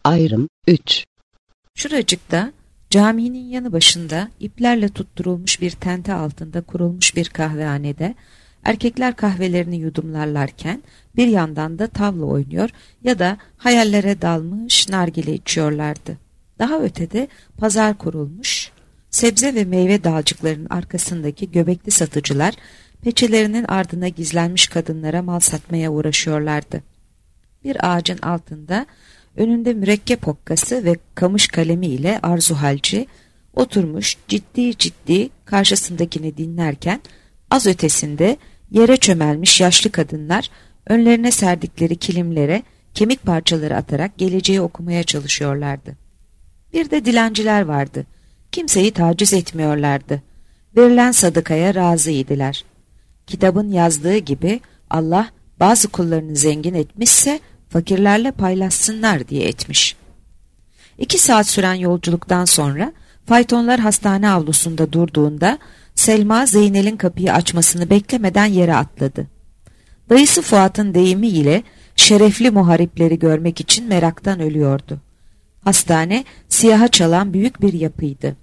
Ayrım 3. Şuracıkta, caminin yanı başında iplerle tutturulmuş bir tente altında kurulmuş bir kahvehanede erkekler kahvelerini yudumlarlarken bir yandan da tavla oynuyor ya da hayallere dalmış nargile içiyorlardı. Daha ötede pazar kurulmuş, sebze ve meyve dağcıklarının arkasındaki göbekli satıcılar peçelerinin ardına gizlenmiş kadınlara mal satmaya uğraşıyorlardı. Bir ağacın altında önünde mürekkep hokkası ve kamış kalemi ile Arzu Halci oturmuş ciddi ciddi karşısındakini dinlerken az ötesinde yere çömelmiş yaşlı kadınlar önlerine serdikleri kilimlere kemik parçaları atarak geleceği okumaya çalışıyorlardı. Bir de dilenciler vardı. Kimseyi taciz etmiyorlardı. Verilen sadakaya razıydılar. Kitabın yazdığı gibi Allah bazı kullarını zengin etmişse fakirlerle paylaşsınlar diye etmiş. 2 saat süren yolculuktan sonra faytonlar hastane avlusunda durduğunda Selma Zeynel'in kapıyı açmasını beklemeden yere atladı. Dayısı Fuat'ın deyimiyle şerefli muharipleri görmek için meraktan ölüyordu. Hastane siyaha çalan büyük bir yapıydı.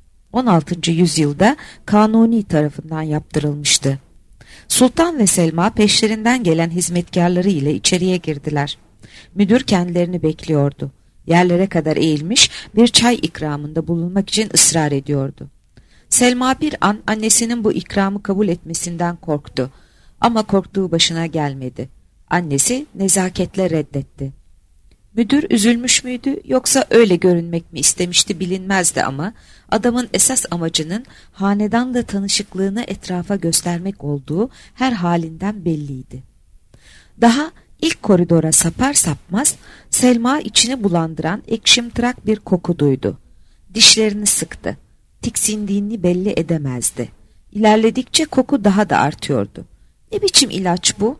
16. yüzyılda Kanuni tarafından yaptırılmıştı. Sultan ve Selma peşlerinden gelen hizmetkarları ile içeriye girdiler. Müdür kendilerini bekliyordu. Yerlere kadar eğilmiş bir çay ikramında bulunmak için ısrar ediyordu. Selma bir an annesinin bu ikramı kabul etmesinden korktu. Ama korktuğu başına gelmedi. Annesi nezaketle reddetti. Müdür üzülmüş müydü yoksa öyle görünmek mi istemişti bilinmezdi ama adamın esas amacının hanedanla tanışıklığını etrafa göstermek olduğu her halinden belliydi. Daha ilk koridora sapar sapmaz Selma içini bulandıran ekşimtırak bir koku duydu. Dişlerini sıktı. Tiksindiğini belli edemezdi. İlerledikçe koku daha da artıyordu. Ne biçim ilaç bu?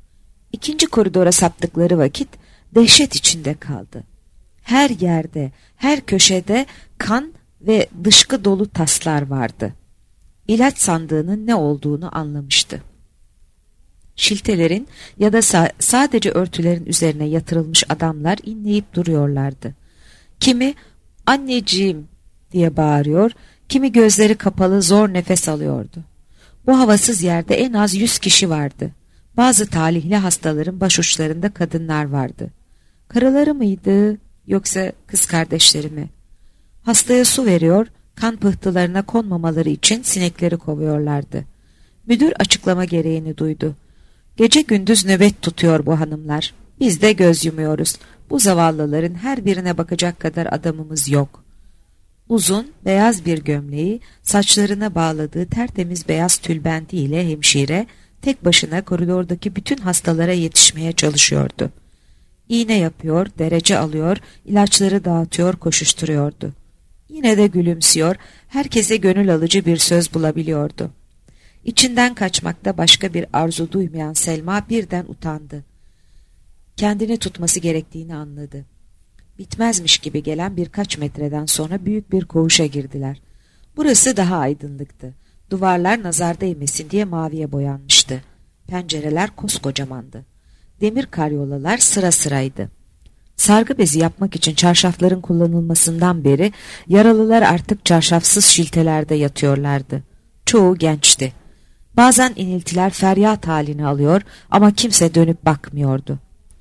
2. koridora saptıkları vakit dehşet içinde kaldı. Her yerde, her köşede kan ve dışkı dolu taslar vardı. İlaç sandığının ne olduğunu anlamıştı. Şiltelerin ya da sadece örtülerin üzerine yatırılmış adamlar inleyip duruyorlardı. Kimi "Anneciğim" diye bağırıyor, kimi gözleri kapalı zor nefes alıyordu. Bu havasız yerde en az 100 kişi vardı. Bazı talihli hastaların başuçlarında kadınlar vardı. Karıları mıydı yoksa kız kardeşleri mi? Hastaya su veriyor, kan pıhtılarına konmamaları için sinekleri kovuyorlardı. Müdür açıklama gereğini duydu. Gece gündüz nöbet tutuyor bu hanımlar. Biz de göz yumuyoruz. Bu zavallıların her birine bakacak kadar adamımız yok. Uzun, beyaz bir gömleği, saçlarına bağladığı tertemiz beyaz tülbentiyle hemşire tek başına koridordaki bütün hastalara yetişmeye çalışıyordu. İğne yapıyor, derece alıyor, ilaçları dağıtıyor, koşuşturuyordu. Yine de gülümsüyor, herkese gönül alıcı bir söz bulabiliyordu. İçinden kaçmakta başka bir arzu duymayan Selma birden utandı. Kendini tutması gerektiğini anladı. Bitmezmiş gibi gelen birkaç metreden sonra büyük bir koğuşa girdiler. Burası daha aydınlıktı. Duvarlar nazar değmesin diye maviye boyanmıştı. Pencereler koskocamandı. Demir karyolalar sıra sıraydı. Sargı bezi yapmak için çarşafların kullanılmasından beri yaralılar artık çarşafsız şiltelerde yatıyorlardı. Çoğu gençti. Bazen iniltiler feryat halini alıyor ama kimse dönüp bakmıyordu.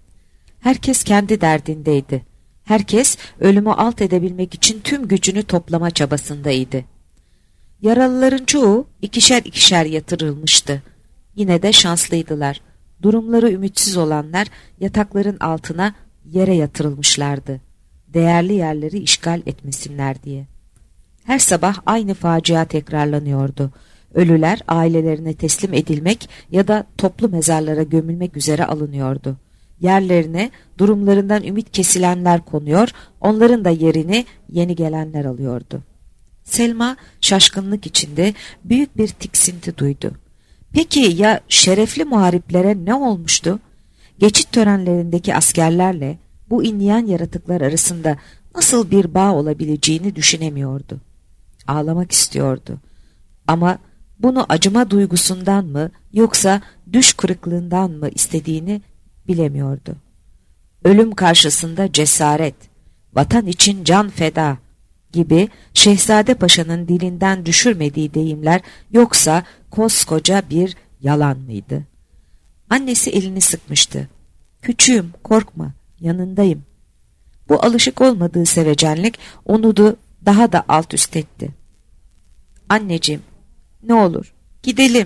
Herkes kendi derdindeydi. Herkes ölümü alt edebilmek için tüm gücünü toplama çabasındaydı. Yaralıların çoğu ikişer ikişer yatırılmıştı. Yine de şanslıydılar. Durumları ümitsiz olanlar yatakların altına yere yatırılmışlardı. Değerli yerleri işgal etmesinler diye. Her sabah aynı facia tekrarlanıyordu. Ölüler ailelerine teslim edilmek ya da toplu mezarlara gömülmek üzere alınıyordu. Yerlerine durumlarından ümit kesilenler konuyor, onların da yerini yeni gelenler alıyordu. Selma şaşkınlık içinde büyük bir tiksinti duydu. Peki ya şerefli muhariplere ne olmuştu? Geçit törenlerindeki askerlerle bu inleyen yaratıklar arasında nasıl bir bağ olabileceğini düşünemiyordu. Ağlamak istiyordu. Ama bunu acıma duygusundan mı yoksa düş kırıklığından mı istediğini bilemiyordu. Ölüm karşısında cesaret, vatan için can feda gibi Şehzade Paşa'nın dilinden düşürmediği deyimler yoksa koskoca bir yalan mıydı? Annesi elini sıkmıştı. Küçüğüm, korkma, yanındayım. Bu alışık olmadığı sevecenlik onu da daha da alt üst etti. Anneciğim, ne olur gidelim.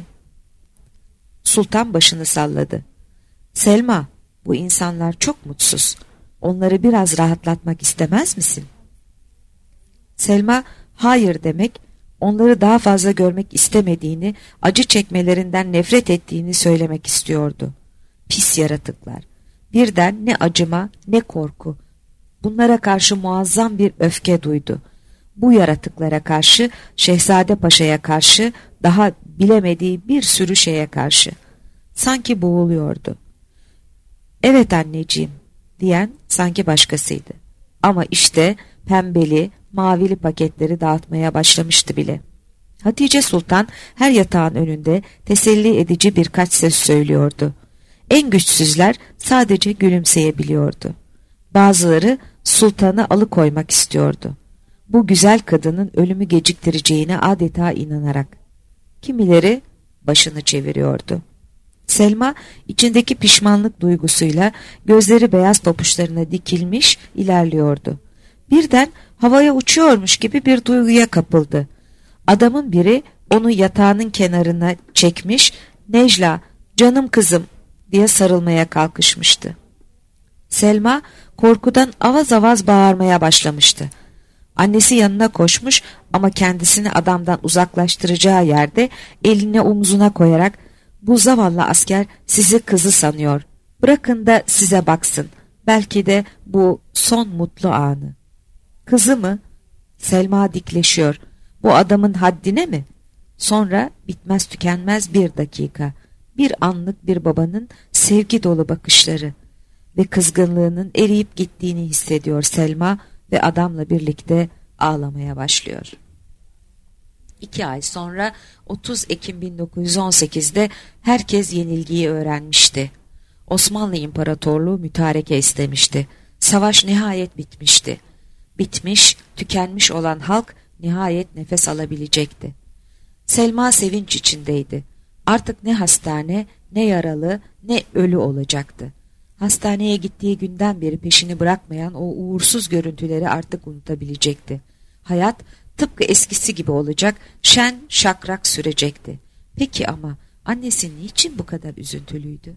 Sultan başını salladı. Selma, bu insanlar çok mutsuz. Onları biraz rahatlatmak istemez misin? Selma, hayır demek, onları daha fazla görmek istemediğini, acı çekmelerinden nefret ettiğini söylemek istiyordu. Pis yaratıklar. Birden ne acıma ne korku. Bunlara karşı muazzam bir öfke duydu. Bu yaratıklara karşı, Şehzade Paşa'ya karşı, daha bilemediği bir sürü şeye karşı. Sanki boğuluyordu. Evet anneciğim, diyen sanki başkasıydı. Ama işte pembeli, mavili paketleri dağıtmaya başlamıştı bile. Hatice Sultan her yatağın önünde teselli edici birkaç söz söylüyordu. En güçsüzler sadece gülümseyebiliyordu. Bazıları sultanı alıkoymak istiyordu. Bu güzel kadının ölümü geciktireceğine adeta inanarak. Kimileri başını çeviriyordu. Selma içindeki pişmanlık duygusuyla gözleri beyaz papuçlarına dikilmiş ilerliyordu. Birden havaya uçuyormuş gibi bir duyguya kapıldı. Adamın biri onu yatağının kenarına çekmiş, Necla, canım kızım diye sarılmaya kalkışmıştı. Selma korkudan avaz avaz bağırmaya başlamıştı. Annesi yanına koşmuş ama kendisini adamdan uzaklaştıracağı yerde elini omzuna koyarak bu zavallı asker sizi kızı sanıyor. Bırakın da size baksın. Belki de bu son mutlu anı. Kızı mı? Selma dikleşiyor. Bu adamın haddine mi? Sonra bitmez tükenmez bir dakika. Bir anlık bir babanın sevgi dolu bakışları ve kızgınlığının eriyip gittiğini hissediyor Selma ve adamla birlikte ağlamaya başlıyor. 2 ay sonra 30 Ekim 1918'de herkes yenilgiyi öğrenmişti. Osmanlı İmparatorluğu mütareke istemişti. Savaş nihayet bitmişti. Bitmiş, tükenmiş olan halk nihayet nefes alabilecekti. Selma sevinç içindeydi. Artık ne hastane, ne yaralı, ne ölü olacaktı. Hastaneye gittiği günden beri peşini bırakmayan o uğursuz görüntüleri artık unutabilecekti. Hayat tıpkı eskisi gibi olacak, şen şakrak sürecekti. Peki ama annesi niçin bu kadar üzüntülüydü?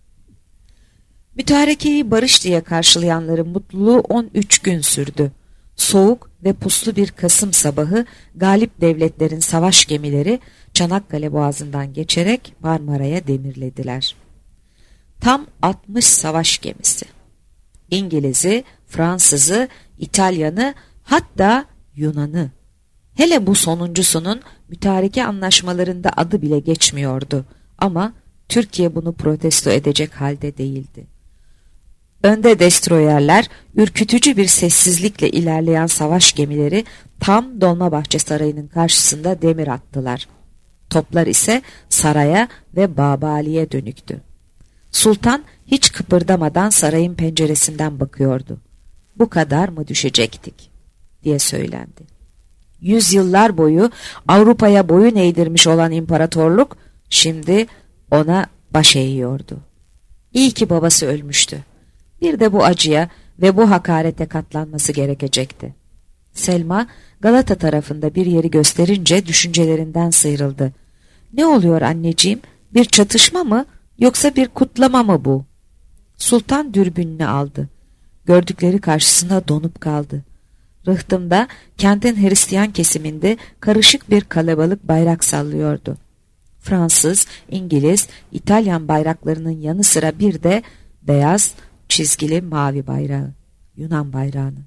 Mütarekeyi barış diye karşılayanların mutluluğu 13 gün sürdü. Soğuk ve puslu bir Kasım sabahı galip devletlerin savaş gemileri Çanakkale Boğazı'ndan geçerek Marmara'ya demirlediler. Tam 60 savaş gemisi. İngiliz'i, Fransız'ı, İtalyan'ı, hatta Yunan'ı. Hele bu sonuncusunun mütareke anlaşmalarında adı bile geçmiyordu. Ama Türkiye bunu protesto edecek halde değildi. Önde destroyerler, ürkütücü bir sessizlikle ilerleyen savaş gemileri tam Dolmabahçe Sarayı'nın karşısında demir attılar. Toplar ise saraya ve Babali'ye dönüktü. Sultan hiç kıpırdamadan sarayın penceresinden bakıyordu. Bu kadar mı düşecektik diye söylendi. Yüzyıllar boyu Avrupa'ya boyun eğdirmiş olan imparatorluk şimdi ona baş eğiyordu. İyi ki babası ölmüştü. Bir de bu acıya ve bu hakarete katlanması gerekecekti. Selma Galata tarafında bir yeri gösterince düşüncelerinden sıyrıldı. Ne oluyor anneciğim? Bir çatışma mı yoksa bir kutlama mı bu? Sultan dürbününü aldı. Gördükleri karşısında donup kaldı. Rıhtımda kentin Hristiyan kesiminde karışık bir kalabalık bayrak sallıyordu. Fransız, İngiliz, İtalyan bayraklarının yanı sıra bir de beyaz, çizgili mavi bayrağı, Yunan bayrağını.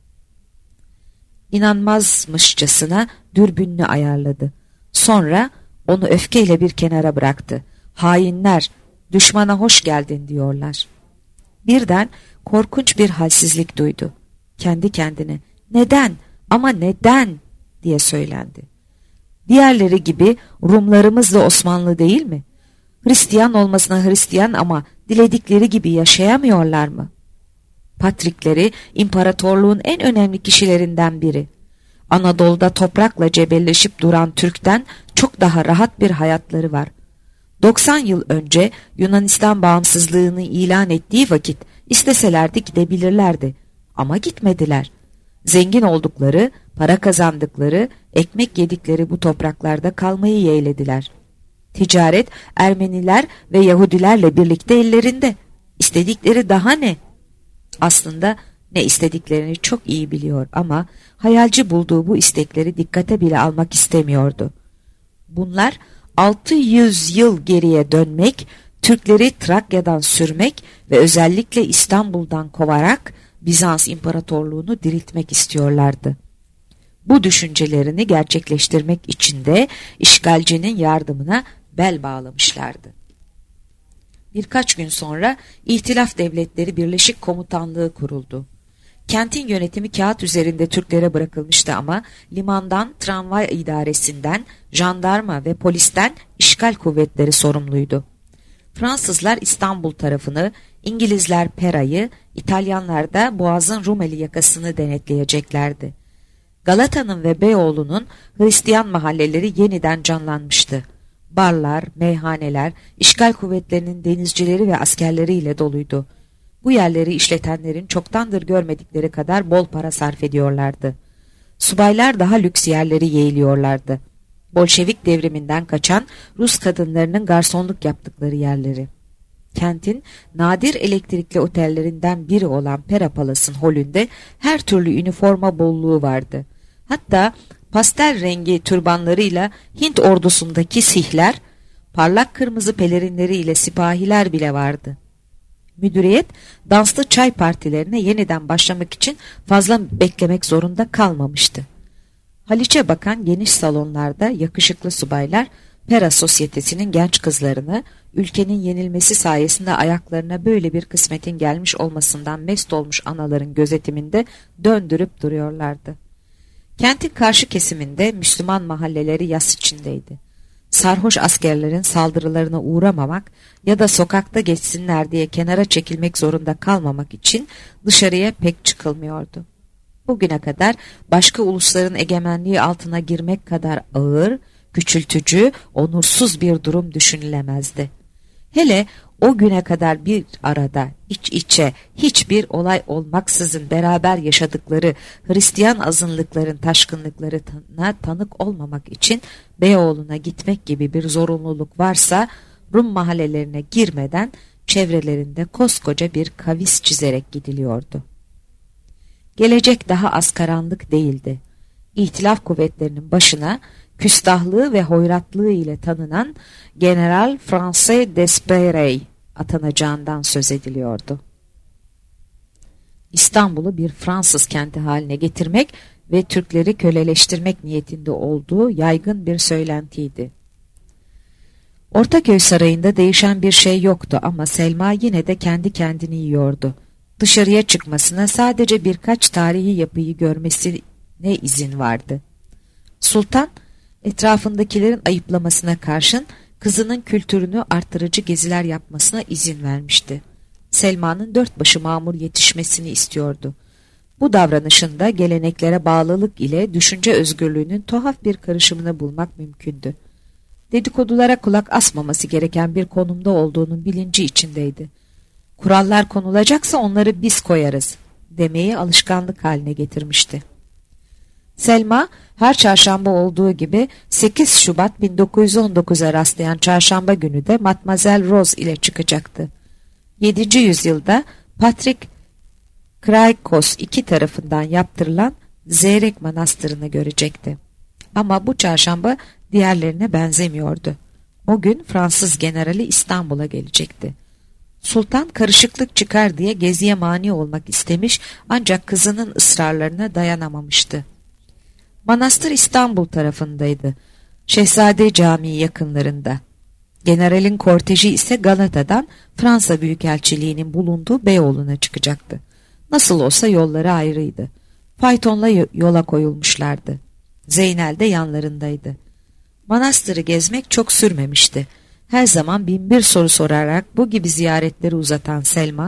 İnanmazmışçasına dürbününü ayarladı. Sonra onu öfkeyle bir kenara bıraktı. Hainler, düşmana hoş geldin diyorlar. Birden korkunç bir halsizlik duydu. Kendi kendine neden ama neden diye söylendi. Diğerleri gibi Rumlarımız da Osmanlı değil mi? Hristiyan olmasına Hristiyan ama diledikleri gibi yaşayamıyorlar mı? Patrikleri imparatorluğun en önemli kişilerinden biri. Anadolu'da toprakla cebelleşip duran Türk'ten çok daha rahat bir hayatları var. 90 yıl önce Yunanistan bağımsızlığını ilan ettiği vakit isteselerdi gidebilirlerdi. Ama gitmediler. Zengin oldukları, para kazandıkları, ekmek yedikleri bu topraklarda kalmayı yeğlediler. Ticaret Ermeniler ve Yahudilerle birlikte ellerinde. İstedikleri daha ne? Aslında ne istediklerini çok iyi biliyor ama hayalci bulduğu bu istekleri dikkate bile almak istemiyordu. Bunlar 600 yıl geriye dönmek, Türkleri Trakya'dan sürmek ve özellikle İstanbul'dan kovarak Bizans İmparatorluğunu diriltmek istiyorlardı. Bu düşüncelerini gerçekleştirmek için de işgalcinin yardımına bel bağlamışlardı. Birkaç gün sonra İhtilaf Devletleri Birleşik Komutanlığı kuruldu. Kentin yönetimi kağıt üzerinde Türklere bırakılmıştı ama limandan, tramvay idaresinden, jandarma ve polisten işgal kuvvetleri sorumluydu. Fransızlar İstanbul tarafını, İngilizler Pera'yı, İtalyanlar da Boğaz'ın Rumeli yakasını denetleyeceklerdi. Galata'nın ve Beyoğlu'nun Hristiyan mahalleleri yeniden canlanmıştı. Barlar, meyhaneler, işgal kuvvetlerinin denizcileri ve askerleriyle doluydu. Bu yerleri işletenlerin çoktandır görmedikleri kadar bol para sarf ediyorlardı. Subaylar daha lüks yerleri yeğliyorlardı. Bolşevik devriminden kaçan Rus kadınlarının garsonluk yaptıkları yerleri. Kentin nadir elektrikli otellerinden biri olan Pera Palas'ın holünde her türlü üniforma bolluğu vardı. Hatta pastel rengi türbanlarıyla Hint ordusundaki sihler, parlak kırmızı pelerinleriyle sipahiler bile vardı. Müdüriyet, danslı çay partilerine yeniden başlamak için fazla beklemek zorunda kalmamıştı. Haliç'e bakan geniş salonlarda yakışıklı subaylar, Pera sosyetesinin genç kızlarını, ülkenin yenilmesi sayesinde ayaklarına böyle bir kısmetin gelmiş olmasından mest olmuş anaların gözetiminde döndürüp duruyorlardı. Kentin karşı kesiminde Müslüman mahalleleri yas içindeydi. Sarhoş askerlerin saldırılarına uğramamak ya da sokakta geçsinler diye kenara çekilmek zorunda kalmamak için dışarıya pek çıkılmıyordu. Bugüne kadar başka ulusların egemenliği altına girmek kadar ağır, küçültücü, onursuz bir durum düşünülemezdi. Hele o güne kadar bir arada, iç içe, hiçbir olay olmaksızın beraber yaşadıkları Hristiyan azınlıkların taşkınlıklarına tanık olmamak için Beyoğlu'na gitmek gibi bir zorunluluk varsa, Rum mahallelerine girmeden çevrelerinde koskoca bir kavis çizerek gidiliyordu. Gelecek daha az karanlık değildi. İhtilaf kuvvetlerinin başına küstahlığı ve hoyratlığı ile tanınan General Francais Desperey atanacağından söz ediliyordu. İstanbul'u bir Fransız kenti haline getirmek ve Türkleri köleleştirmek niyetinde olduğu yaygın bir söylentiydi. Ortaköy Sarayı'nda değişen bir şey yoktu ama Selma yine de kendi kendini yiyordu. Dışarıya çıkmasına sadece birkaç tarihi yapıyı görmesine izin vardı. Sultan, etrafındakilerin ayıplamasına karşın kızının kültürünü artırıcı geziler yapmasına izin vermişti. Selma'nın dört başı mamur yetişmesini istiyordu. Bu davranışında geleneklere bağlılık ile düşünce özgürlüğünün tuhaf bir karışımını bulmak mümkündü. Dedikodulara kulak asmaması gereken bir konumda olduğunun bilinci içindeydi. Kurallar konulacaksa onları biz koyarız demeyi alışkanlık haline getirmişti. Selma her çarşamba olduğu gibi 8 Şubat 1919'a rastlayan çarşamba günü de Matmazel Rose ile çıkacaktı. 7. yüzyılda Patrik Kraikos II tarafından yaptırılan Zeyrek Manastırı'nı görecekti. Ama bu çarşamba diğerlerine benzemiyordu. O gün Fransız generali İstanbul'a gelecekti. Sultan karışıklık çıkar diye geziye mani olmak istemiş ancak kızının ısrarlarına dayanamamıştı. Manastır İstanbul tarafındaydı. Şehzade Camii yakınlarında. Generalin korteji ise Galata'dan Fransa Büyükelçiliği'nin bulunduğu Beyoğlu'na çıkacaktı. Nasıl olsa yolları ayrıydı. Faytonla yola koyulmuşlardı. Zeynel de yanlarındaydı. Manastırı gezmek çok sürmemişti. Her zaman bin bir soru sorarak bu gibi ziyaretleri uzatan Selma,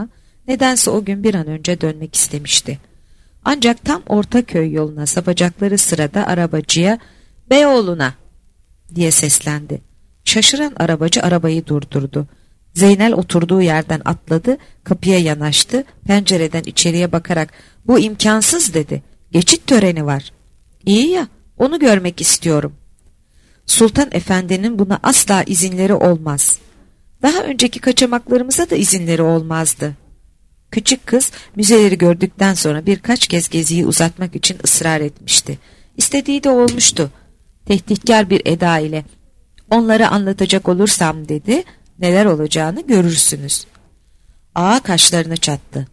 Nedense o gün bir an önce dönmek istemişti. Ancak tam Ortaköy yoluna sapacakları sırada arabacıya "Beyoğlu'na" diye seslendi. Şaşıran arabacı arabayı durdurdu. Zeynel oturduğu yerden atladı, kapıya yanaştı, pencereden içeriye bakarak "Bu imkansız" dedi. "Geçit töreni var." "İyi ya, onu görmek istiyorum." "Sultan Efendi'nin buna asla izinleri olmaz. Daha önceki kaçamaklarımıza da izinleri olmazdı." Küçük kız müzeleri gördükten sonra birkaç kez geziyi uzatmak için ısrar etmişti. İstediği de olmuştu. Tehditkar bir eda ile "Onları anlatacak olursam" dedi, "neler olacağını görürsünüz." Ağa kaşlarını çattı.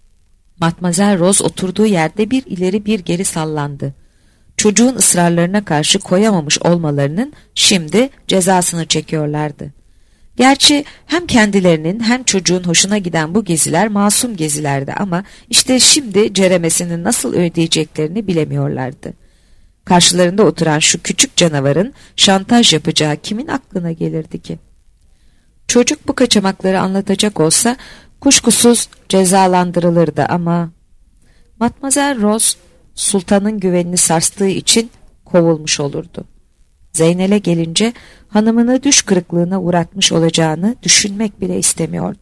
Matmazel Rose oturduğu yerde bir ileri bir geri sallandı. Çocuğun ısrarlarına karşı koyamamış olmalarının şimdi cezasını çekiyorlardı. Gerçi hem kendilerinin hem çocuğun hoşuna giden bu geziler masum gezilerdi ama işte şimdi ceremesini nasıl ödeyeceklerini bilemiyorlardı. Karşılarında oturan şu küçük canavarın şantaj yapacağı kimin aklına gelirdi ki? Çocuk bu kaçamakları anlatacak olsa kuşkusuz cezalandırılırdı ama Matmazel Rose sultanın güvenini sarstığı için kovulmuş olurdu. Zeynel'e gelince hanımını düş kırıklığına uğratmış olacağını düşünmek bile istemiyordu.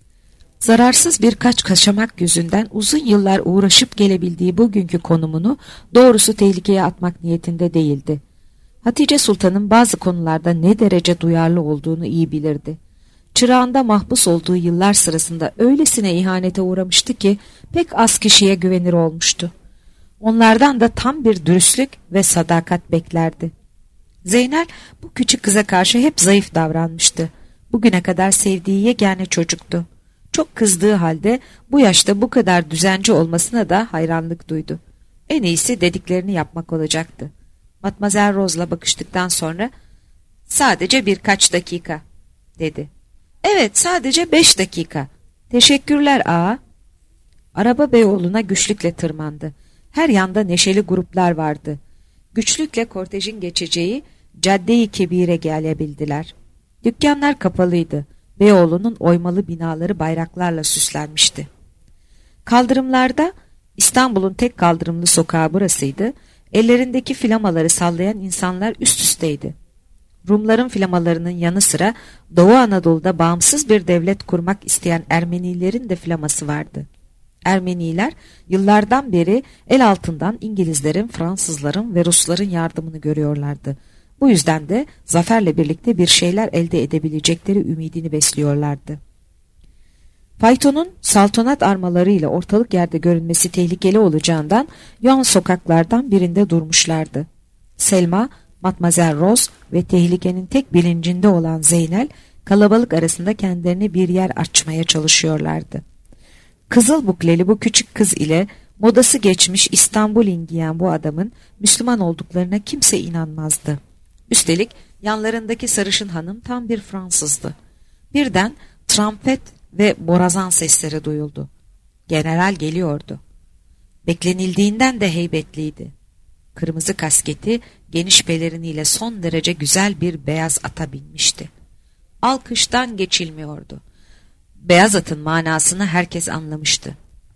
Zararsız birkaç kaçamak yüzünden uzun yıllar uğraşıp gelebildiği bugünkü konumunu doğrusu tehlikeye atmak niyetinde değildi. Hatice Sultan'ın bazı konularda ne derece duyarlı olduğunu iyi bilirdi. Çırağında mahpus olduğu yıllar sırasında öylesine ihanete uğramıştı ki pek az kişiye güvenir olmuştu. Onlardan da tam bir dürüstlük ve sadakat beklerdi. Zeynel bu küçük kıza karşı hep zayıf davranmıştı. Bugüne kadar sevdiği yegane çocuktu. Çok kızdığı halde bu yaşta bu kadar düzenci olmasına da hayranlık duydu. En iyisi dediklerini yapmak olacaktı. Matmazel Rose'la bakıştıktan sonra "Sadece birkaç dakika" dedi. "Evet, sadece 5 dakika. Teşekkürler ağa." Araba Beyoğlu'na güçlükle tırmandı. Her yanda neşeli gruplar vardı. Güçlükle kortejin geçeceği Cadde-i Kebir'e gelebildiler. Dükkanlar kapalıydı. Beyoğlu'nun oymalı binaları bayraklarla süslenmişti. Kaldırımlarda, İstanbul'un tek kaldırımlı sokağı burasıydı, ellerindeki flamaları sallayan insanlar üst üsteydi. Rumların flamalarının yanı sıra Doğu Anadolu'da bağımsız bir devlet kurmak isteyen Ermenilerin de flaması vardı. Ermeniler yıllardan beri el altından İngilizlerin, Fransızların ve Rusların yardımını görüyorlardı. Bu yüzden de zaferle birlikte bir şeyler elde edebilecekleri ümidini besliyorlardı. Faytonun saltanat armalarıyla ortalık yerde görünmesi tehlikeli olacağından yan sokaklardan birinde durmuşlardı. Selma, Matmazel Rose ve tehlikenin tek bilincinde olan Zeynel kalabalık arasında kendilerine bir yer açmaya çalışıyorlardı. Kızıl bukleli bu küçük kız ile modası geçmiş İstanbul'in giyen bu adamın Müslüman olduklarına kimse inanmazdı. Üstelik yanlarındaki sarışın hanım tam bir Fransızdı. Birden trompet ve borazan sesleri duyuldu. General geliyordu. Beklenildiğinden de heybetliydi. Kırmızı kasketi, geniş peleriniyle son derece güzel bir beyaz ata binmişti. Alkıştan geçilmiyordu. Beyaz atın manasını herkes anlamıştı.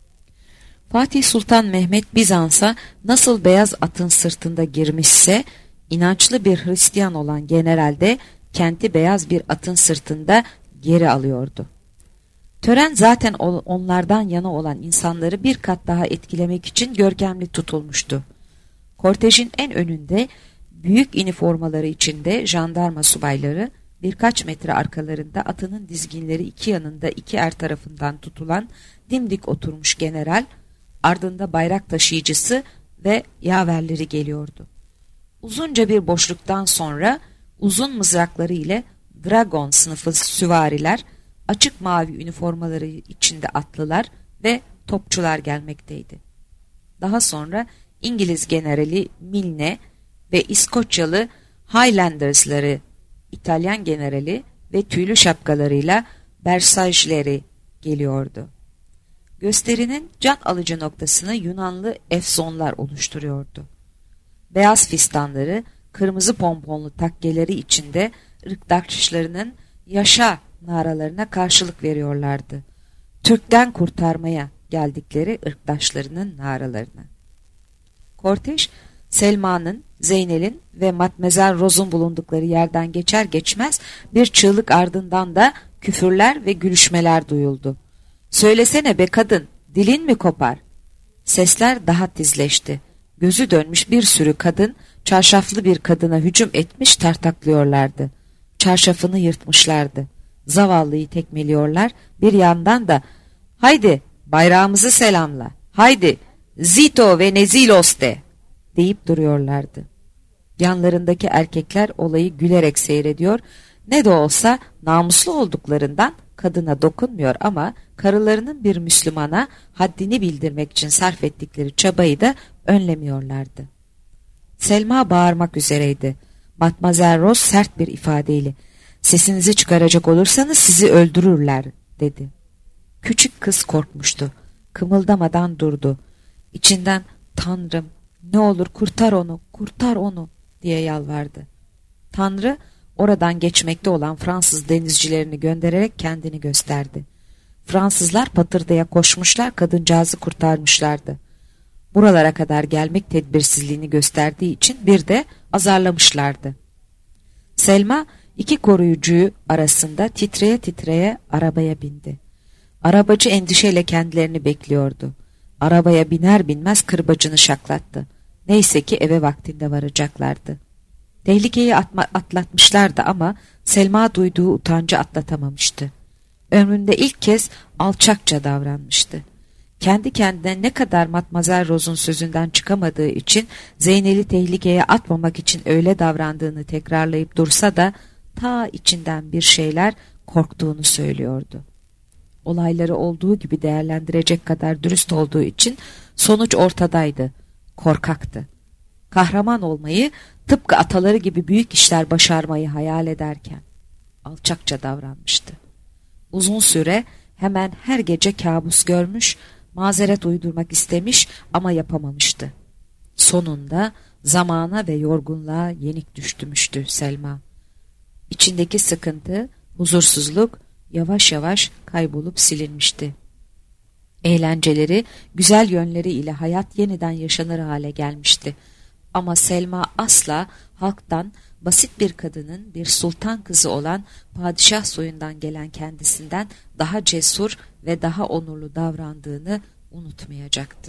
Fatih Sultan Mehmet Bizans'a nasıl beyaz atın sırtında girmişse, inançlı bir Hristiyan olan general de kenti beyaz bir atın sırtında geri alıyordu. Tören zaten onlardan yana olan insanları bir kat daha etkilemek için görkemli tutulmuştu. Kortejin en önünde büyük üniformaları içinde jandarma subayları, birkaç metre arkalarında atının dizginleri iki yanında iki er tarafından tutulan dimdik oturmuş general, ardında bayrak taşıyıcısı ve yaverleri geliyordu. Uzunca bir boşluktan sonra uzun mızrakları ile dragon sınıfı süvariler, açık mavi üniformaları içinde atlılar ve topçular gelmekteydi. Daha sonra İngiliz generali Milne ve İskoçyalı Highlanders'ları, İtalyan generali ve tüylü şapkalarıyla Bersajleri geliyordu. Gösterinin can alıcı noktasını Yunanlı efsonlar oluşturuyordu. Beyaz fistanları, kırmızı pomponlu takkeleri içinde ırkdaşlarının yaşa naralarına karşılık veriyorlardı. Türk'ten kurtarmaya geldikleri ırktaşlarının naralarına. Kortej, Selma'nın, Zeynel'in ve Matmazel Rose'un bulundukları yerden geçer geçmez bir çığlık ardından da küfürler ve gülüşmeler duyuldu. "Söylesene be kadın, dilin mi kopar?" Sesler daha tizleşti. Gözü dönmüş bir sürü kadın, çarşaflı bir kadına hücum etmiş tartaklıyorlardı. Çarşafını yırtmışlardı. Zavallıyı tekmeliyorlar, bir yandan da "Haydi bayrağımızı selamla, haydi Zito ve Nezilos de!" deyip duruyorlardı. Yanlarındaki erkekler olayı gülerek seyrediyor, ne de olsa namuslu olduklarından kadına dokunmuyor ama karılarının bir Müslümana haddini bildirmek için sarf ettikleri çabayı da önlemiyorlardı. Selma bağırmak üzereydi. Matmazel Rose sert bir ifadeyle "Sesinizi çıkaracak olursanız sizi öldürürler," dedi. Küçük kız korkmuştu. Kımıldamadan durdu. İçinden "Tanrım, ne olur kurtar onu, kurtar onu," diye yalvardı. Tanrı oradan geçmekte olan Fransız denizcilerini göndererek kendini gösterdi. Fransızlar patırdaya koşmuşlar, kadıncağızı kurtarmışlardı. Buralara kadar gelmek tedbirsizliğini gösterdiği için bir de azarlamışlardı. Selma iki koruyucuyu arasında titreye titreye arabaya bindi. Arabacı endişeyle kendilerini bekliyordu. Arabaya biner binmez kırbacını şaklattı. Neyse ki eve vaktinde varacaklardı. Tehlikeyi atlatmışlardı ama Selma duyduğu utancı atlatamamıştı. Ömründe ilk kez alçakça davranmıştı. Kendi kendine ne kadar Matmazel Rose'un sözünden çıkamadığı için Zeynel'i tehlikeye atmamak için öyle davrandığını tekrarlayıp dursa da ta içinden bir şeyler korktuğunu söylüyordu. Olayları olduğu gibi değerlendirecek kadar dürüst olduğu için sonuç ortadaydı. Korkaktı. Kahraman olmayı, tıpkı ataları gibi büyük işler başarmayı hayal ederken alçakça davranmıştı. Uzun süre hemen her gece kabus görmüş, mazeret uydurmak istemiş ama yapamamıştı. Sonunda zamana ve yorgunluğa yenik düştümüştü Selma. İçindeki sıkıntı, huzursuzluk yavaş yavaş kaybolup silinmişti. Eğlenceleri, güzel yönleri ile hayat yeniden yaşanır hale gelmişti. Ama Selma asla halktan, basit bir kadının bir sultan kızı olan padişah soyundan gelen kendisinden daha cesur ve daha onurlu davrandığını unutmayacaktı.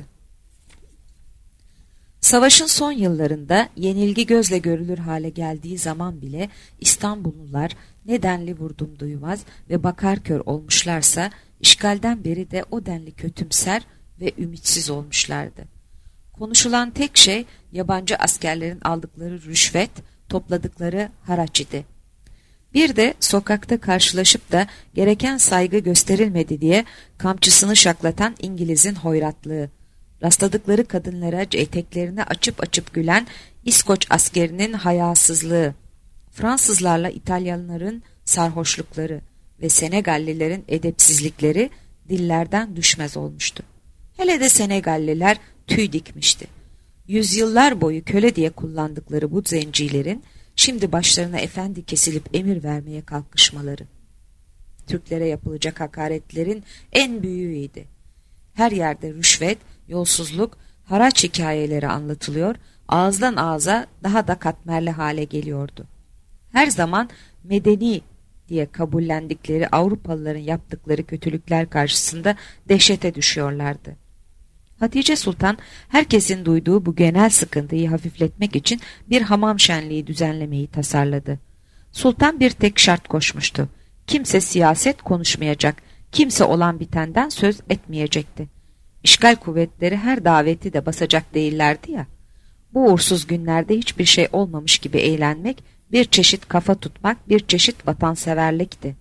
Savaşın son yıllarında yenilgi gözle görülür hale geldiği zaman bile İstanbullular nedenli vurdum duymaz ve bakar kör olmuşlarsa işgalden beri de o denli kötümser ve ümitsiz olmuşlardı. Konuşulan tek şey yabancı askerlerin aldıkları rüşvet, topladıkları haraç idi. Bir de sokakta karşılaşıp da gereken saygı gösterilmedi diye kamçısını şaklatan İngiliz'in hoyratlığı, rastladıkları kadınlara eteklerini açıp açıp gülen İskoç askerinin hayasızlığı, Fransızlarla İtalyanların sarhoşlukları ve Senegallilerin edepsizlikleri dillerden düşmez olmuştu. Hele de Senegalliler tüy dikmişti. Yüzyıllar boyu köle diye kullandıkları bu zencilerin şimdi başlarına efendi kesilip emir vermeye kalkışmaları. Türklere yapılacak hakaretlerin en büyüğüydü. Her yerde rüşvet, yolsuzluk, haraç hikayeleri anlatılıyor, ağızdan ağza daha da katmerli hale geliyordu. Her zaman medeni diye kabullendikleri Avrupalıların yaptıkları kötülükler karşısında dehşete düşüyorlardı. Hatice Sultan herkesin duyduğu bu genel sıkıntıyı hafifletmek için bir hamam şenliği düzenlemeyi tasarladı. Sultan bir tek şart koşmuştu. Kimse siyaset konuşmayacak, kimse olan bitenden söz etmeyecekti. İşgal kuvvetleri her daveti de basacak değillerdi ya. Bu uğursuz günlerde hiçbir şey olmamış gibi eğlenmek, bir çeşit kafa tutmak, bir çeşit vatanseverlikti.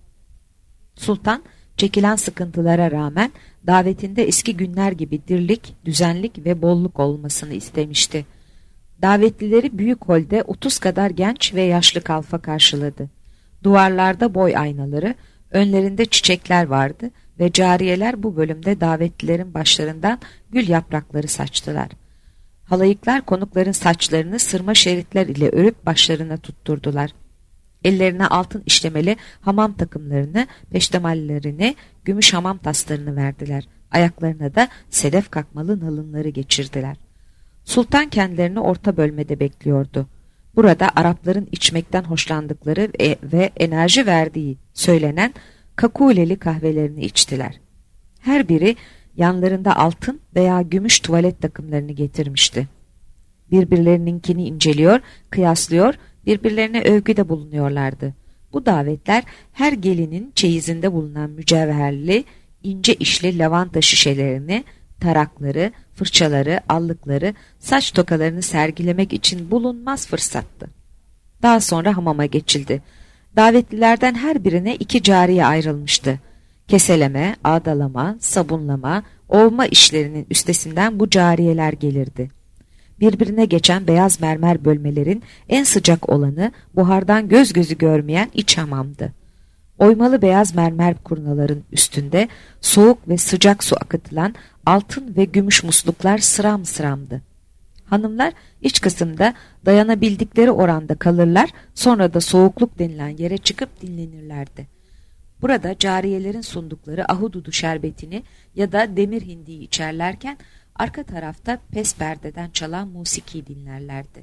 Sultan, çekilen sıkıntılara rağmen davetinde eski günler gibi dirlik, düzenlik ve bolluk olmasını istemişti. Davetlileri büyük holde 30 kadar genç ve yaşlı kalfa karşıladı. Duvarlarda boy aynaları, önlerinde çiçekler vardı ve cariyeler bu bölümde davetlilerin başlarından gül yaprakları saçtılar. Halayıklar konukların saçlarını sırma şeritler ile örüp başlarına tutturdular. Ellerine altın işlemeli hamam takımlarını, peştemallerini, gümüş hamam taslarını verdiler. Ayaklarına da sedef kakmalı nalınları geçirdiler. Sultan kendilerini orta bölmede bekliyordu. Burada Arapların içmekten hoşlandıkları ve enerji verdiği söylenen kakuleli kahvelerini içtiler. Her biri yanlarında altın veya gümüş tuvalet takımlarını getirmişti. Birbirlerininkini inceliyor, kıyaslıyor, birbirlerine övgüde bulunuyorlardı. Bu davetler her gelinin çeyizinde bulunan mücevherli, ince işli lavanta şişelerini, tarakları, fırçaları, allıkları, saç tokalarını sergilemek için bulunmaz fırsattı. Daha sonra hamama geçildi. Davetlilerden her birine 2 cariye ayrılmıştı. Keseleme, ağdalama, sabunlama, ovma işlerinin üstesinden bu cariyeler gelirdi. Birbirine geçen beyaz mermer bölmelerin en sıcak olanı buhardan göz gözü görmeyen iç hamamdı. Oymalı beyaz mermer kurnaların üstünde soğuk ve sıcak su akıtılan altın ve gümüş musluklar sıram sıramdı. Hanımlar iç kısımda dayanabildikleri oranda kalırlar, sonra da soğukluk denilen yere çıkıp dinlenirlerdi. Burada cariyelerin sundukları ahududu şerbetini ya da demir hindiyi içerlerken arka tarafta pes perdeden çalan musiki dinlerlerdi.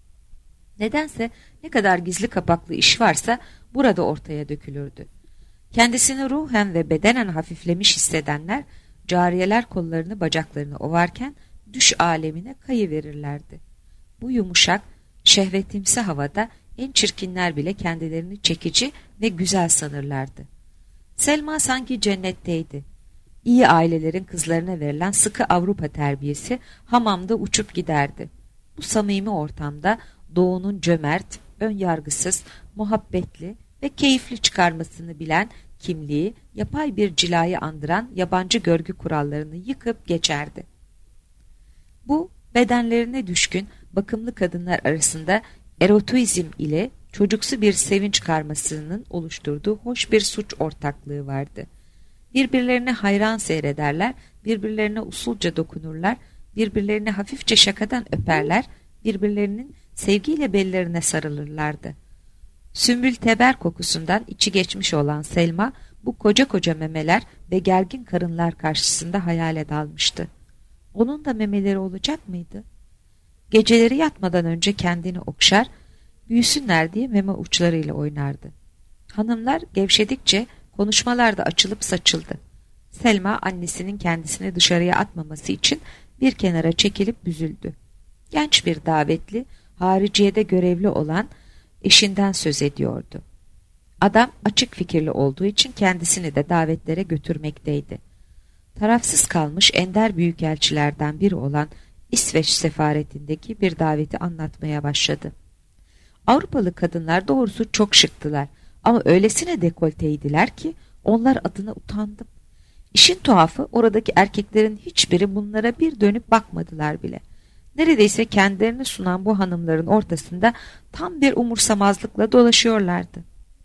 Nedense ne kadar gizli kapaklı iş varsa burada ortaya dökülürdü. Kendisini ruhen ve bedenen hafiflemiş hissedenler, cariyeler kollarını bacaklarını ovarken düş alemine kayıverirlerdi. Bu yumuşak, şehvetimsi havada en çirkinler bile kendilerini çekici ve güzel sanırlardı. Selma sanki cennetteydi. İyi ailelerin kızlarına verilen sıkı Avrupa terbiyesi hamamda uçup giderdi. Bu samimi ortamda doğunun cömert, önyargısız, muhabbetli ve keyifli çıkarmasını bilen kimliği, yapay bir cilayı andıran yabancı görgü kurallarını yıkıp geçerdi. Bu, bedenlerine düşkün, bakımlı kadınlar arasında erotizm ile çocuksu bir sevinç karmasının oluşturduğu hoş bir suç ortaklığı vardı. Birbirlerine hayran seyrederler, birbirlerine usulca dokunurlar, birbirlerini hafifçe şakadan öperler, birbirlerinin sevgiyle bellerine sarılırlardı. Sümbül teber kokusundan içi geçmiş olan Selma, bu koca koca memeler ve gergin karınlar karşısında hayale dalmıştı. Onun da memeleri olacak mıydı? Geceleri yatmadan önce kendini okşar, büyüsünler diye meme uçlarıyla oynardı. Hanımlar gevşedikçe konuşmalar da açılıp saçıldı. Selma annesinin kendisini dışarıya atmaması için bir kenara çekilip büzüldü. Genç bir davetli, hariciyede görevli olan eşinden söz ediyordu. Adam açık fikirli olduğu için kendisini de davetlere götürmekteydi. Tarafsız kalmış ender büyükelçilerden biri olan İsveç sefaretindeki bir daveti anlatmaya başladı. Avrupalı kadınlar doğrusu çok şıktılar ama öylesine dekolteydiler ki onlar adına utandım. İşin tuhafı oradaki erkeklerin hiçbiri bunlara bir dönüp bakmadılar bile. Neredeyse kendilerini sunan bu hanımların ortasında tam bir umursamazlıkla dolaşıyorlardı.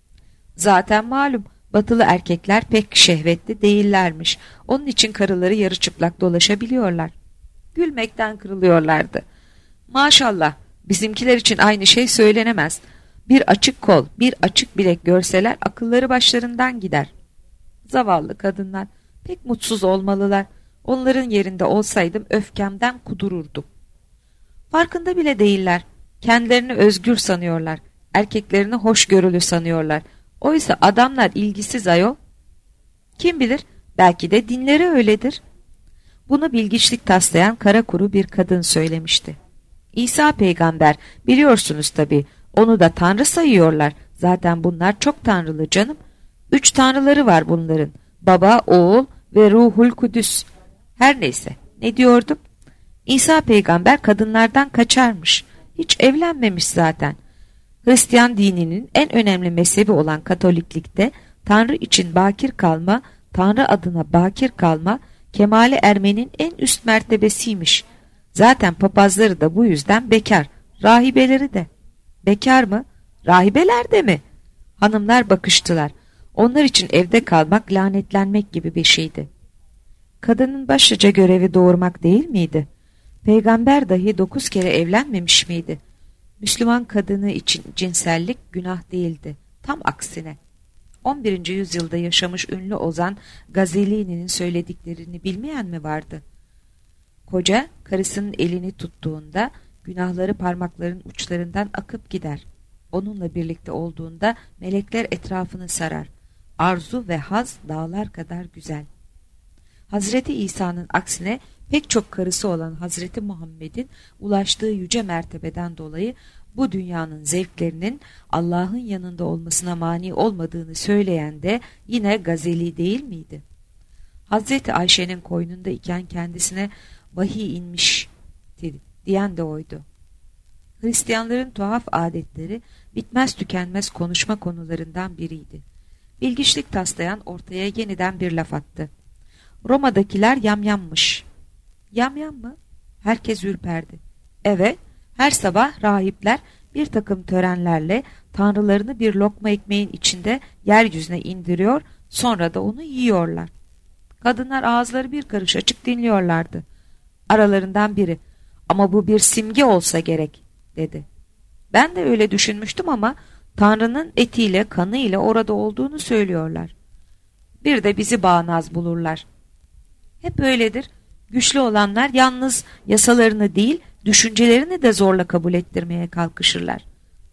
Zaten malum batılı erkekler pek şehvetli değillermiş. Onun için karıları yarı çıplak dolaşabiliyorlar. Gülmekten kırılıyorlardı. Maşallah, bizimkiler için aynı şey söylenemez. Bir açık kol, bir açık bilek görseler akılları başlarından gider. Zavallı kadınlar pek mutsuz olmalılar. Onların yerinde olsaydım öfkemden kudururdum. Farkında bile değiller. Kendilerini özgür sanıyorlar. Erkeklerini hoşgörülü sanıyorlar. Oysa adamlar ilgisiz ayol. Kim bilir, belki de dinleri öyledir. Bunu bilgiçlik taslayan kara kuru bir kadın söylemişti. İsa peygamber, biliyorsunuz tabii, onu da tanrı sayıyorlar. Zaten bunlar çok tanrılı canım. 3 tanrıları var bunların. Baba, oğul ve Ruhul Kudüs. Her neyse, ne diyordum? İsa peygamber kadınlardan kaçarmış. Hiç evlenmemiş zaten. Hristiyan dininin en önemli mezhebi olan Katoliklikte Tanrı için bakir kalma, Tanrı adına bakir kalma, kemale ermenin en üst mertebesiymiş. Zaten papazları da bu yüzden bekar, rahibeleri de. Bekar mı? Rahibeler de mi? Hanımlar bakıştılar. Onlar için evde kalmak lanetlenmek gibi bir şeydi. Kadının başlıca görevi doğurmak değil miydi? Peygamber dahi 9 kere evlenmemiş miydi? Müslüman kadını için cinsellik günah değildi. Tam aksine. 11. yüzyılda yaşamış ünlü ozan Gazellini'nin söylediklerini bilmeyen mi vardı? Koca karısının elini tuttuğunda günahları parmakların uçlarından akıp gider. Onunla birlikte olduğunda melekler etrafını sarar. Arzu ve haz dağlar kadar güzel. Hazreti İsa'nın aksine pek çok karısı olan Hazreti Muhammed'in ulaştığı yüce mertebeden dolayı bu dünyanın zevklerinin Allah'ın yanında olmasına mani olmadığını söyleyen de yine Gazeli değil miydi? Hazreti Ayşe'nin koynunda iken kendisine vahiy inmiş diyen de oydu. Hristiyanların tuhaf adetleri bitmez tükenmez konuşma konularından biriydi. Bilgiçlik taslayan ortaya yeniden bir laf attı. Roma'dakiler yamyammış. Yamyam mı? Herkes ürperdi. Evet, her sabah rahipler bir takım törenlerle tanrılarını bir lokma ekmeğin içinde yeryüzüne indiriyor, sonra da onu yiyorlar. Kadınlar ağızları bir karış açık dinliyorlardı. Aralarından biri, "Ama bu bir simge olsa gerek," dedi. Ben de öyle düşünmüştüm ama Tanrı'nın etiyle kanıyla orada olduğunu söylüyorlar. Bir de bizi bağnaz bulurlar. Hep öyledir. Güçlü olanlar yalnız yasalarını değil, düşüncelerini de zorla kabul ettirmeye kalkışırlar.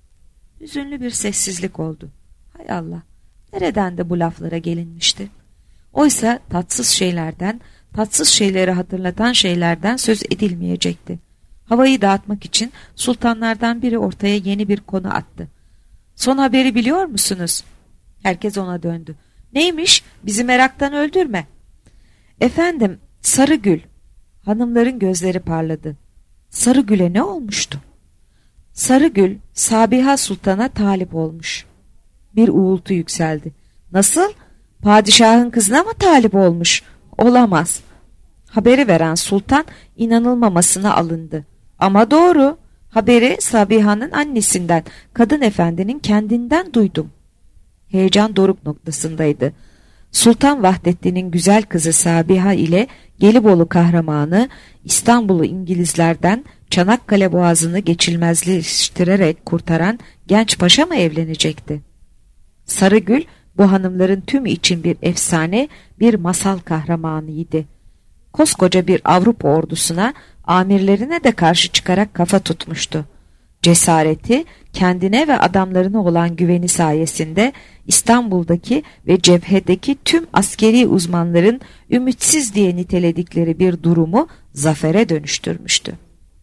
Hüzünlü bir sessizlik oldu. Hay Allah, nereden de bu laflara gelinmişti? Oysa tatsız şeylerden, tatsız şeyleri hatırlatan şeylerden söz edilmeyecekti. Havayı dağıtmak için sultanlardan biri ortaya yeni bir konu attı. "Son haberi biliyor musunuz?" Herkes ona döndü. "Neymiş? Bizi meraktan öldürme." "Efendim, Sarıgül." Hanımların gözleri parladı. Sarıgül'e ne olmuştu? Sarıgül, Sabiha Sultan'a talip olmuş. Bir uğultu yükseldi. "Nasıl? Padişahın kızına mı talip olmuş? Olamaz." Haberi veren sultan inanılmamasına alındı. "Ama doğru. Haberi Sabiha'nın annesinden, kadın efendinin kendinden duydum." Heyecan doruk noktasındaydı. Sultan Vahdettin'in güzel kızı Sabiha ile Gelibolu kahramanı İstanbul'u İngilizlerden Çanakkale Boğazı'nı geçilmezleştirerek kurtaran genç paşa mı evlenecekti? Sarıgül bu hanımların tümü için bir efsane, bir masal kahramanıydı. Koskoca bir Avrupa ordusuna, amirlerine de karşı çıkarak kafa tutmuştu. Cesareti, kendine ve adamlarına olan güveni sayesinde İstanbul'daki ve cephedeki tüm askeri uzmanların ümitsiz diye niteledikleri bir durumu zafere dönüştürmüştü.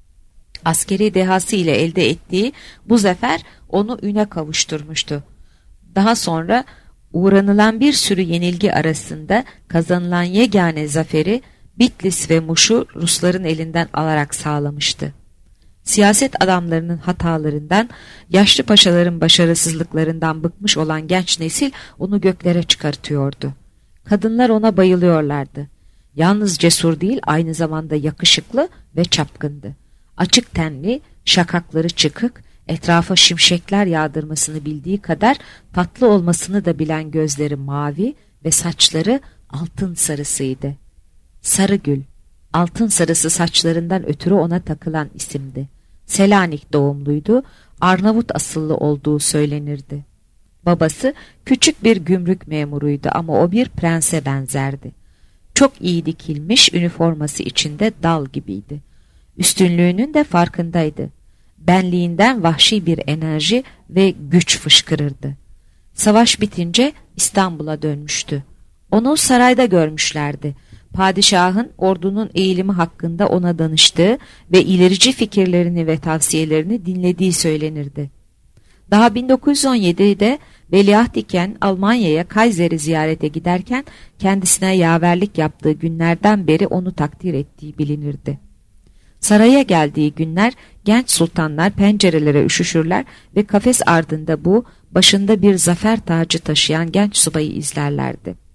Askeri dehası ile elde ettiği bu zafer onu üne kavuşturmuştu. Daha sonra uğranılan bir sürü yenilgi arasında kazanılan yegane zaferi Bitlis ve Muş'u Rusların elinden alarak sağlamıştı. Siyaset adamlarının hatalarından, yaşlı paşaların başarısızlıklarından bıkmış olan genç nesil onu göklere çıkartıyordu. Kadınlar ona bayılıyorlardı. Yalnız cesur değil, aynı zamanda yakışıklı ve çapkındı. Açık tenli, şakakları çıkık, etrafa şimşekler yağdırmasını bildiği kadar tatlı olmasını da bilen gözleri mavi ve saçları altın sarısıydı. Sarıgül, altın sarısı saçlarından ötürü ona takılan isimdi. Selanik doğumluydu, Arnavut asıllı olduğu söylenirdi. Babası küçük bir gümrük memuruydu ama o bir prense benzerdi. Çok iyi dikilmiş, üniforması içinde dal gibiydi. Üstünlüğünün de farkındaydı. Benliğinden vahşi bir enerji ve güç fışkırırdı. Savaş bitince İstanbul'a dönmüştü. Onu sarayda görmüşlerdi. Padişahın ordunun eğilimi hakkında ona danıştığı ve ilerici fikirlerini ve tavsiyelerini dinlediği söylenirdi. Daha 1917'de veliaht iken Almanya'ya Kaiser'i ziyarete giderken kendisine yaverlik yaptığı günlerden beri onu takdir ettiği bilinirdi. Saraya geldiği günler genç sultanlar pencerelere üşüşürler ve kafes ardında bu, başında bir zafer tacı taşıyan genç subayı izlerlerdi.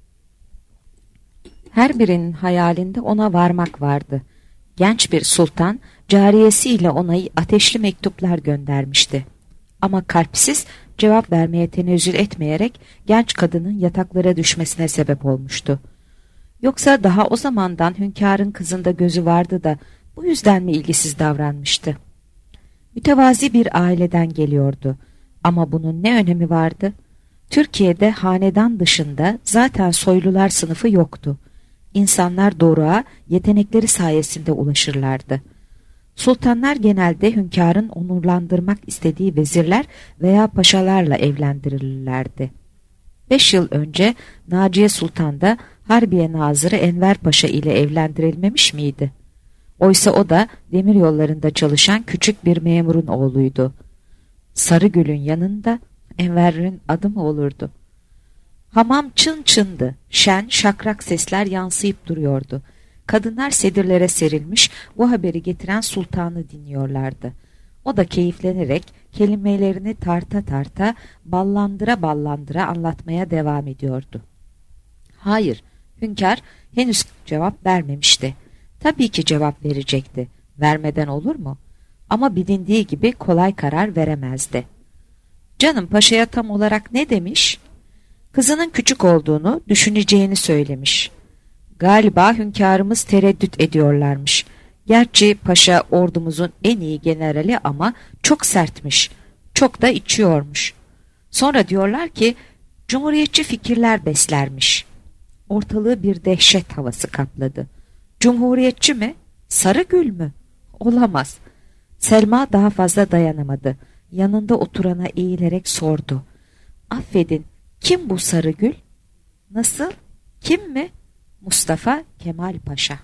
Her birinin hayalinde ona varmak vardı. Genç bir sultan cariyesiyle ona ateşli mektuplar göndermişti. Ama kalpsiz, cevap vermeye tenezzül etmeyerek genç kadının yataklara düşmesine sebep olmuştu. Yoksa daha o zamandan hünkârın kızında gözü vardı da bu yüzden mi ilgisiz davranmıştı? Mütevazi bir aileden geliyordu. Ama bunun ne önemi vardı? Türkiye'de hanedan dışında zaten soylular sınıfı yoktu. İnsanlar doruğa yetenekleri sayesinde ulaşırlardı. Sultanlar genelde hünkârın onurlandırmak istediği vezirler veya paşalarla evlendirilirlerdi. 5 yıl önce Naciye Sultan da Harbiye Nazırı Enver Paşa ile evlendirilmemiş miydi? Oysa o da demiryollarında çalışan küçük bir memurun oğluydu. Sarıgül'ün yanında Enver'in adı mı olurdu? Hamam çın çındı, şen şakrak sesler yansıyıp duruyordu. Kadınlar sedirlere serilmiş, bu haberi getiren sultanı dinliyorlardı. O da keyiflenerek kelimelerini tarta tarta, ballandıra ballandıra anlatmaya devam ediyordu. Hayır, hünkâr henüz cevap vermemişti. Tabii ki cevap verecekti. Vermeden olur mu? Ama bilindiği gibi kolay karar veremezdi. Canım paşaya tam olarak ne demiş? Kızının küçük olduğunu düşüneceğini söylemiş. Galiba hünkârımız tereddüt ediyorlarmış. Gerçi paşa ordumuzun en iyi generali ama çok sertmiş. Çok da içiyormuş. Sonra diyorlar ki cumhuriyetçi fikirler beslermiş. Ortalığı bir dehşet havası kapladı. Cumhuriyetçi mi? Sarıgül mü? Olamaz. Selma daha fazla dayanamadı. Yanında oturana eğilerek sordu. Affedin, kim bu Sarıgül? Nasıl? Kim mi? Mustafa Kemal Paşa.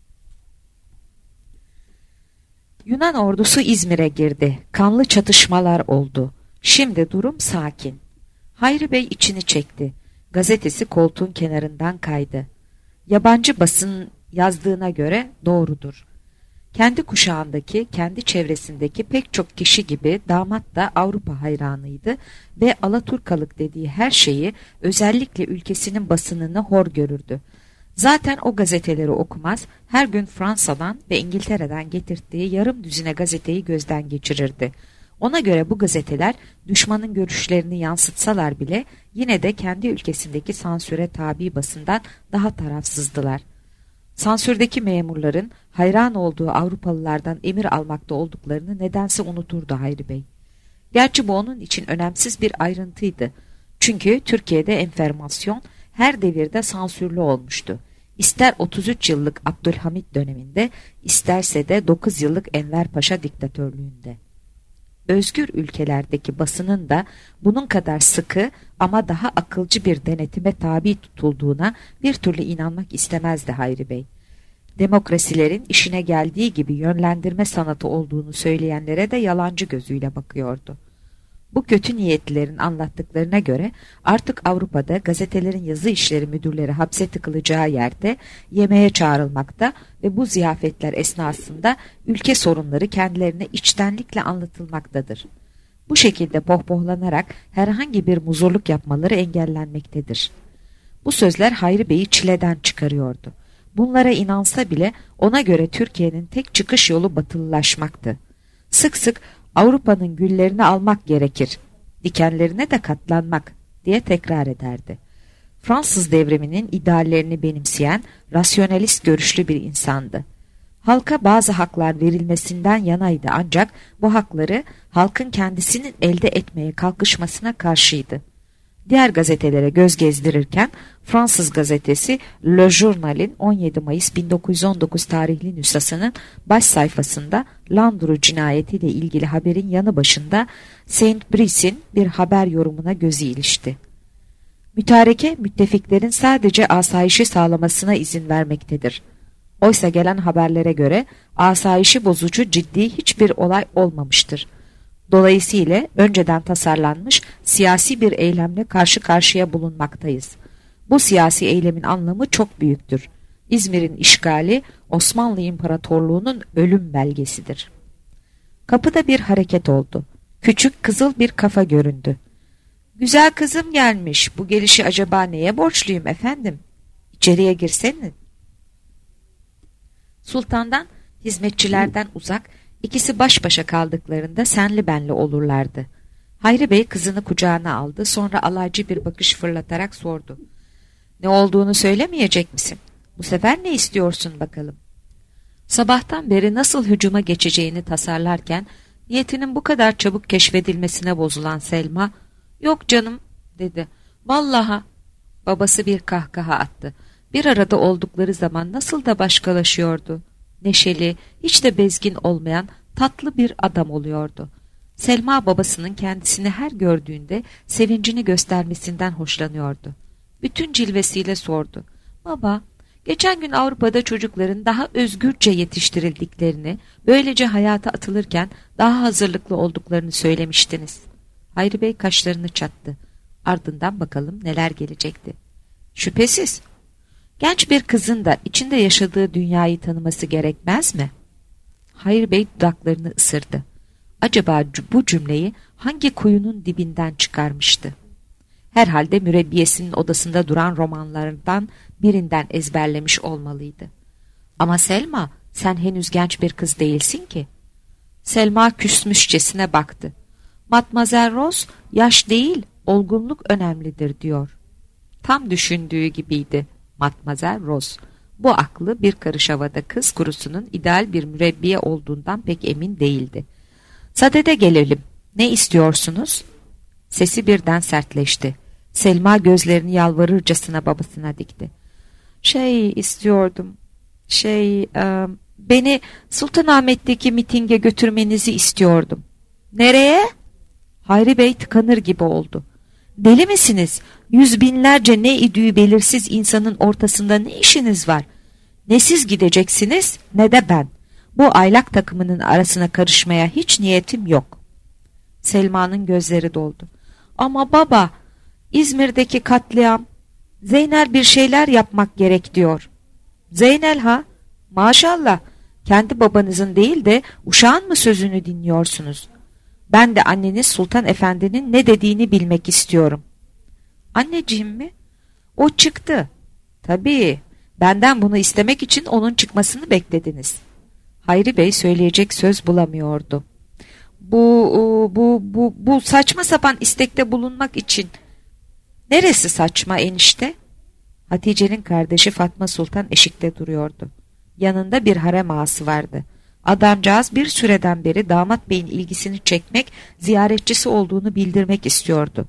Yunan ordusu İzmir'e girdi. Kanlı çatışmalar oldu. Şimdi durum sakin. Hayri Bey içini çekti. Gazetesi koltuğun kenarından kaydı. Yabancı basın yazdığına göre doğrudur. Kendi kuşağındaki, kendi çevresindeki pek çok kişi gibi damat da Avrupa hayranıydı ve Alaturkalık dediği her şeyi, özellikle ülkesinin basınını hor görürdü. Zaten o gazeteleri okumaz, her gün Fransa'dan ve İngiltere'den getirttiği yarım düzine gazeteyi gözden geçirirdi. Ona göre bu gazeteler düşmanın görüşlerini yansıtsalar bile yine de kendi ülkesindeki sansüre tabi basından daha tarafsızdılar. Sansürdeki memurların hayran olduğu Avrupalılardan emir almakta olduklarını nedense unuturdu Hayri Bey. Gerçi bu onun için önemsiz bir ayrıntıydı. Çünkü Türkiye'de enformasyon her devirde sansürlü olmuştu. İster 33 yıllık Abdülhamit döneminde, isterse de 9 yıllık Enver Paşa diktatörlüğünde. Özgür ülkelerdeki basının da bunun kadar sıkı ama daha akılcı bir denetime tabi tutulduğuna bir türlü inanmak istemezdi Hayri Bey. Demokrasilerin işine geldiği gibi yönlendirme sanatı olduğunu söyleyenlere de yalancı gözüyle bakıyordu. Bu kötü niyetlilerin anlattıklarına göre artık Avrupa'da gazetelerin yazı işleri müdürleri hapse tıkılacağı yerde yemeğe çağrılmakta ve bu ziyafetler esnasında ülke sorunları kendilerine içtenlikle anlatılmaktadır. Bu şekilde pohpohlanarak herhangi bir muzurluk yapmaları engellenmektedir. Bu sözler Hayri Bey'i çileden çıkarıyordu. Bunlara inansa bile ona göre Türkiye'nin tek çıkış yolu batılılaşmaktı. Sık sık Avrupa'nın güllerini almak gerekir, dikenlerine de katlanmak diye tekrar ederdi. Fransız devriminin ideallerini benimseyen, rasyonalist görüşlü bir insandı. Halka bazı haklar verilmesinden yanaydı ancak bu hakları halkın kendisinin elde etmeye kalkışmasına karşıydı. Diğer gazetelere göz gezdirirken Fransız gazetesi Le Journal'in 17 Mayıs 1919 tarihli nüshasının baş sayfasında Landru cinayetiyle ilgili haberin yanı başında Saint Brice'in bir haber yorumuna gözü ilişti. Mütareke müttefiklerin sadece asayişi sağlamasına izin vermektedir. Oysa gelen haberlere göre asayişi bozucu ciddi hiçbir olay olmamıştır. Dolayısıyla önceden tasarlanmış siyasi bir eylemle karşı karşıya bulunmaktayız. Bu siyasi eylemin anlamı çok büyüktür. İzmir'in işgali Osmanlı İmparatorluğu'nun ölüm belgesidir. Kapıda bir hareket oldu. Küçük kızıl bir kafa göründü. Güzel kızım gelmiş. Bu gelişi acaba neye borçluyum efendim? İçeriye girsene. Sultandan, hizmetçilerden uzak, İkisi baş başa kaldıklarında senli benli olurlardı. Hayri Bey kızını kucağına aldı, sonra alaycı bir bakış fırlatarak sordu. Ne olduğunu söylemeyecek misin? Bu sefer ne istiyorsun bakalım? Sabahtan beri nasıl hücuma geçeceğini tasarlarken niyetinin bu kadar çabuk keşfedilmesine bozulan Selma, yok canım dedi. Vallaha. Babası bir kahkaha attı. Bir arada oldukları zaman nasıl da başkalaşıyordu. Neşeli, hiç de bezgin olmayan tatlı bir adam oluyordu. Selma babasının kendisini her gördüğünde sevincini göstermesinden hoşlanıyordu. Bütün cilvesiyle sordu. Baba, geçen gün Avrupa'da çocukların daha özgürce yetiştirildiklerini, böylece hayata atılırken daha hazırlıklı olduklarını söylemiştiniz. Hayri Bey kaşlarını çattı. Ardından bakalım neler gelecekti. Şüphesiz. Genç bir kızın da içinde yaşadığı dünyayı tanıması gerekmez mi? Hayri Bey dudaklarını ısırdı. Acaba bu cümleyi hangi kuyunun dibinden çıkarmıştı? Herhalde mürebbiyesinin odasında duran romanlardan birinden ezberlemiş olmalıydı. Ama Selma, sen henüz genç bir kız değilsin ki. Selma küsmüşçesine baktı. Matmazel Rose, yaş değil, olgunluk önemlidir diyor. Tam düşündüğü gibiydi Matmazel Rose. Bu aklı bir karış havada kız kurusunun ideal bir mürebbiye olduğundan pek emin değildi. Sadede gelelim. Ne istiyorsunuz? Sesi birden sertleşti. Selma gözlerini yalvarırcasına babasına dikti. İstiyordum. Beni Sultanahmet'teki mitinge götürmenizi istiyordum. Nereye? Hayri Bey tıkanır gibi oldu. Deli misiniz? Yüz binlerce ne idüğü belirsiz insanın ortasında ne işiniz var? Ne siz gideceksiniz ne de ben. Bu aylak takımının arasına karışmaya hiç niyetim yok. Selma'nın gözleri doldu. Ama baba, İzmir'deki katliam, Zeynel bir şeyler yapmak gerek diyor. Zeynel ha? Maşallah, kendi babanızın değil de uşağın mı sözünü dinliyorsunuz? Ben de anneniz Sultan Efendi'nin ne dediğini bilmek istiyorum. Anneciğim mi? O çıktı. Tabii, benden bunu istemek için onun çıkmasını beklediniz. Hayri Bey söyleyecek söz bulamıyordu. Bu saçma sapan istekte bulunmak için. Neresi saçma enişte? Hatice'nin kardeşi Fatma Sultan eşikte duruyordu. Yanında bir harem ağası vardı. Adamcağız bir süreden beri damat beyin ilgisini çekmek, ziyaretçisi olduğunu bildirmek istiyordu.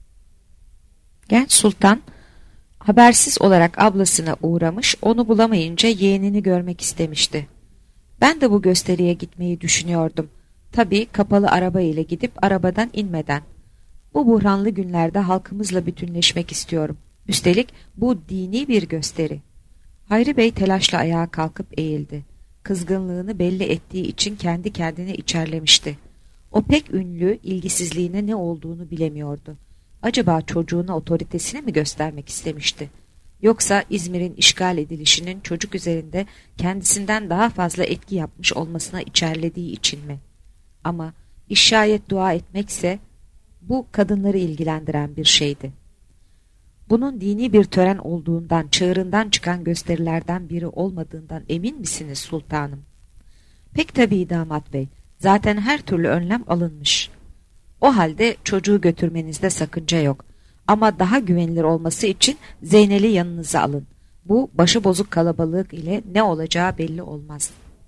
Genç sultan habersiz olarak ablasına uğramış, onu bulamayınca yeğenini görmek istemişti. Ben de bu gösteriye gitmeyi düşünüyordum. Tabii kapalı araba ile gidip arabadan inmeden. Bu buhranlı günlerde halkımızla bütünleşmek istiyorum. Üstelik bu dini bir gösteri. Hayri Bey telaşla ayağa kalkıp eğildi. Kızgınlığını belli ettiği için kendi kendine içerlemişti. O pek ünlü, ilgisizliğine ne olduğunu bilemiyordu. Acaba çocuğuna otoritesini mi göstermek istemişti? Yoksa İzmir'in işgal edilişinin çocuk üzerinde kendisinden daha fazla etki yapmış olmasına içerlediği için mi? Ama iş şayet dua etmekse bu kadınları ilgilendiren bir şeydi. Bunun dini bir tören olduğundan, çığırından çıkan gösterilerden biri olmadığından emin misiniz sultanım? Pek tabii damat bey. Zaten her türlü önlem alınmış. O halde çocuğu götürmenizde sakınca yok. Ama daha güvenilir olması için Zeynel'i yanınıza alın. Bu başıbozuk kalabalık ile ne olacağı belli olmaz.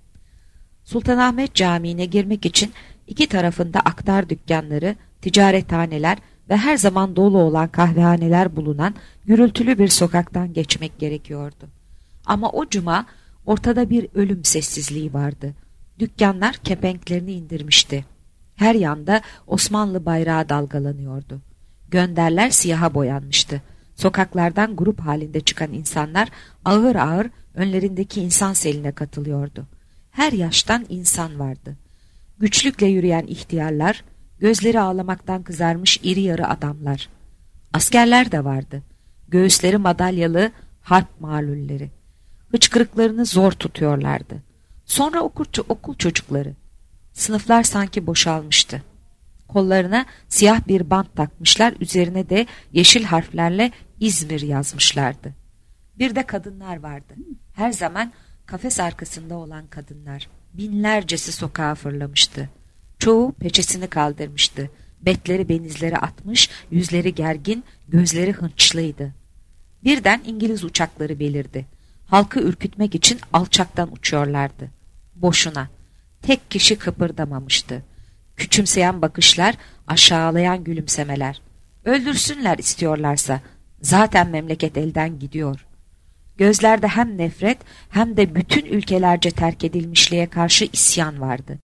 Sultanahmet Camii'ne girmek için iki tarafında aktar dükkanları, ticarethaneler ve her zaman dolu olan kahvehaneler bulunan gürültülü bir sokaktan geçmek gerekiyordu. Ama o cuma ortada bir ölüm sessizliği vardı. Dükkanlar kepenklerini indirmişti. Her yanda Osmanlı bayrağı dalgalanıyordu. Gönderler siyaha boyanmıştı. Sokaklardan grup halinde çıkan insanlar ağır ağır önlerindeki insan seline katılıyordu. Her yaştan insan vardı. Güçlükle yürüyen ihtiyarlar, gözleri ağlamaktan kızarmış iri yarı adamlar. Askerler de vardı. Göğüsleri madalyalı harp malulleri. Hıçkırıklarını zor tutuyorlardı. Sonra okul çocukları. Sınıflar sanki boşalmıştı. Kollarına siyah bir bant takmışlar, üzerine de yeşil harflerle İzmir yazmışlardı. Bir de kadınlar vardı. Her zaman kafes arkasında olan kadınlar. Binlercesi sokağa fırlamıştı. Çoğu peçesini kaldırmıştı. Betleri benizleri atmış, yüzleri gergin, gözleri hınçlıydı. Birden İngiliz uçakları belirdi. Halkı ürkütmek için alçaktan uçuyorlardı. Boşuna. Tek kişi kıpırdamamıştı. Küçümseyen bakışlar, aşağılayan gülümsemeler. Öldürsünler istiyorlarsa. Zaten memleket elden gidiyor. Gözlerde hem nefret hem de bütün ülkelerce terk edilmişliğe karşı isyan vardı.